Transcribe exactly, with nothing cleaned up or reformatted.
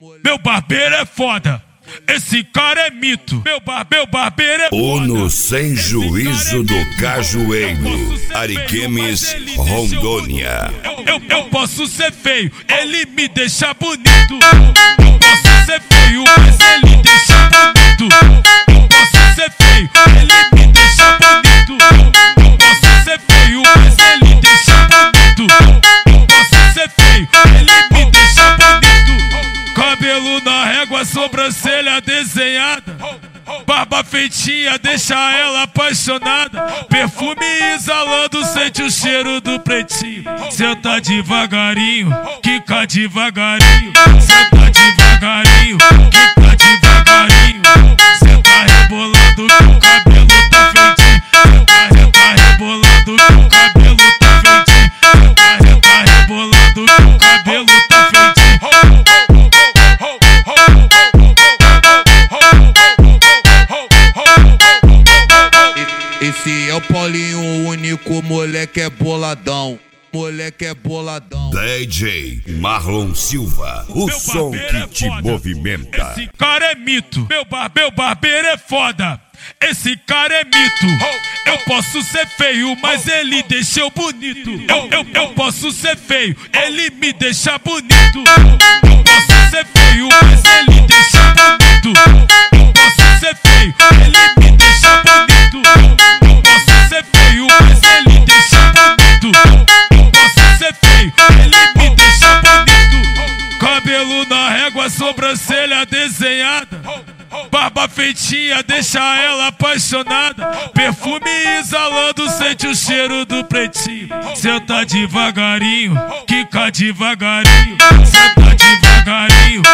Meu barbeiro é foda, esse cara é mito. Meu, bar, meu barbeiro é foda. Uno sem juízo do Cajueiro, Ariquemes, Rondônia. Eu, eu, eu posso ser feio, ele me deixa bonito. Eu posso ser feio, mas ele deixa bonito. Eu posso ser feio, ele me deixa bonito. Eu posso ser feio, mas ele deixa bonito. Eu posso ser feio, ele me deixa bonito. Cabelo na régua, sobrancelha desenhada, barba feitinha, deixa ela apaixonada. Perfume exalando, sente o cheiro do pretinho. Senta devagarinho, quica devagarinho. Senta devagarinho, quica devagarinho. Senta rebolando que o cabelo tá feitinho. Senta, senta rebolando que o cabelo tá feitinho. Senta, senta rebolando que o cabelo tá feitinho. Esse é o Paulinho, o único moleque é boladão. Moleque é boladão. D J Marlon Silva, o Meu som que é te foda. movimenta. Esse cara é mito. Meu, bar, meu barbeiro é foda, esse cara é mito. Eu posso ser feio, mas ele deixa eu bonito. Eu, eu, eu posso ser feio, ele me deixa bonito. Eu posso ser feio, mas ele deixa bonito. Eu posso ser feio, ele me deixa bonito. Eu posso ser feio, mas ele deixa bonito. Eu posso ser feio, ele me deixa bonito. Cabelo na régua, sobrancelha desenhada, barba feitinha, deixa ela apaixonada. Perfume exalando, sente o cheiro do pretinho. Senta devagarinho, quica devagarinho. Senta devagarinho,